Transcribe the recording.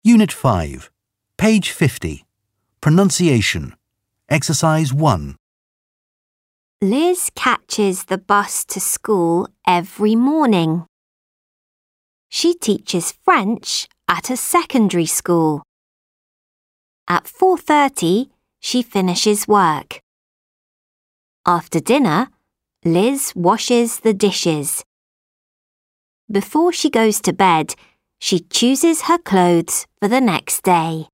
Unit 5, page 50. Pronunciation. Exercise 1. Liz catches the bus to school every morning. She teaches French at a secondary school. At 4:30, she finishes work. After dinner, Liz washes the dishes. Before she goes to bed, she chooses her clothes for the next day.